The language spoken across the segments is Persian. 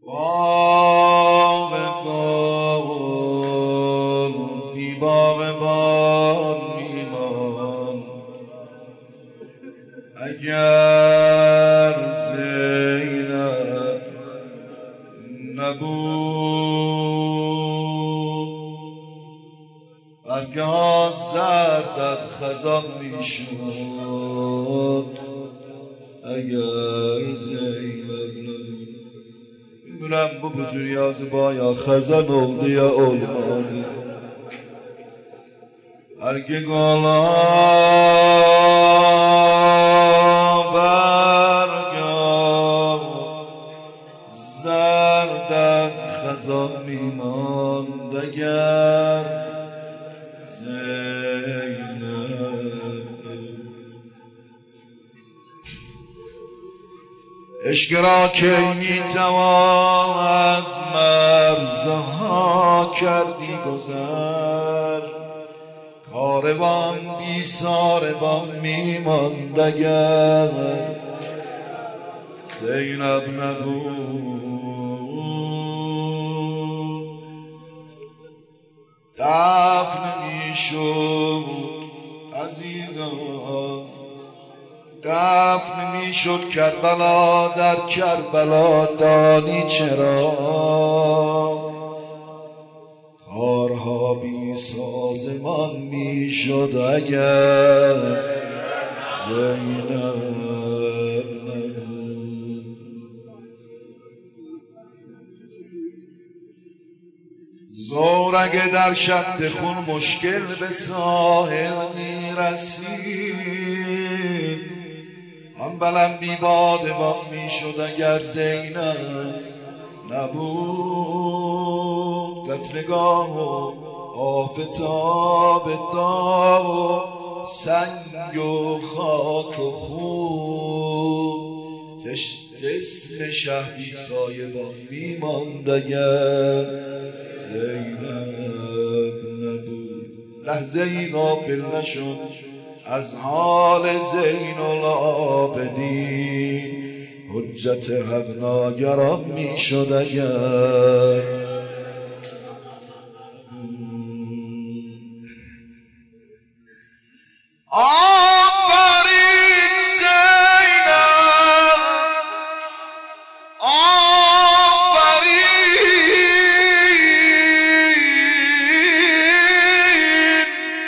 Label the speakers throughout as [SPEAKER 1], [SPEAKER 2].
[SPEAKER 1] باغبان بی باغبان میمان اگر زینب نبود برگها زرد از خزان میشد اگر زینب نبود. میدونم bu butun yazı bayağı خزان oldu ya olmadı. Erkek olan برگاه زرد از خزان میماند اگر عشق را که میتوان از مرزها کردی گذر کاروان بی ساربان میماند اگر زینب نبود. دفن میشد عزیزان دفن میشد کربلا در کربلا دانی چرا کارها بی سازمان میشد اگر زینب نبود. زورگ در شد خون مشکل به ساحل میرسید آن بلم بی بادبان میشد اگر زینب نبود. قطرگاه و آفتاب داغ و سنگ و خاک و خون جسم شه بی سایبان میماند اگر زینب نبود. لحظه ای غافل نشد از حال زین العابدین حجت حق ناگران میشد اگر آفرین زینب آفرین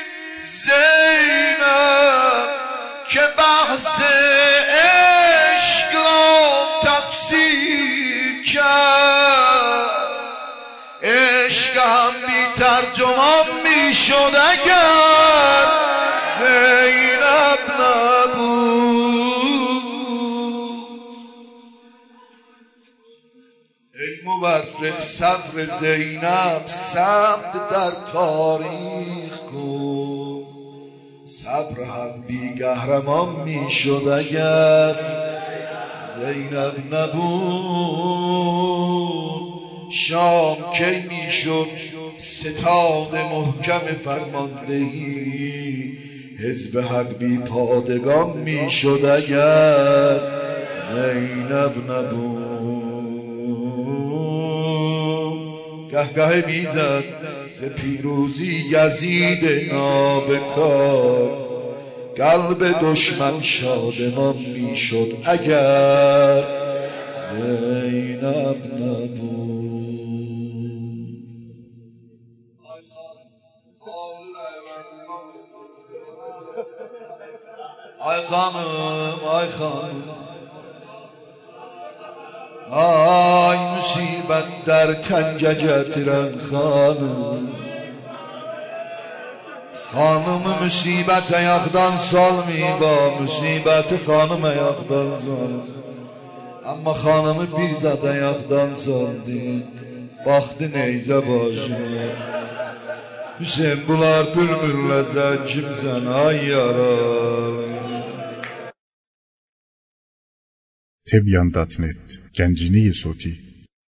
[SPEAKER 1] زینب که بحث عشق را تفسیر کرد عشق هم بی ترجمان میشد اگر زینب نبود. ای مورخ صبر زینب ثبت در تاریخ کن صبر هم بی قهرمان میشد اگر زینب نبود. شام کی میشد ستاد محکم فرماندهی حزب حق بی پادگان میشد اگر زینب نبود. گهگه میزد ز پیروزی یزید نابکار قلب دشمن شادمان میشد اگر زینب نبود. آی خانم آی خانم آی مصیبت در تنگجترن خانم خانم مصیبت ayaqdan salmayı با مصیبت خانم ayaqdan salmayı ama xanımı bir zat ayaqdan saldı baxdı neyzə başına Hüseyin bunlar bülbüllə sən kimsən ay yarar.
[SPEAKER 2] Tebyan.net Gənciniyi Soti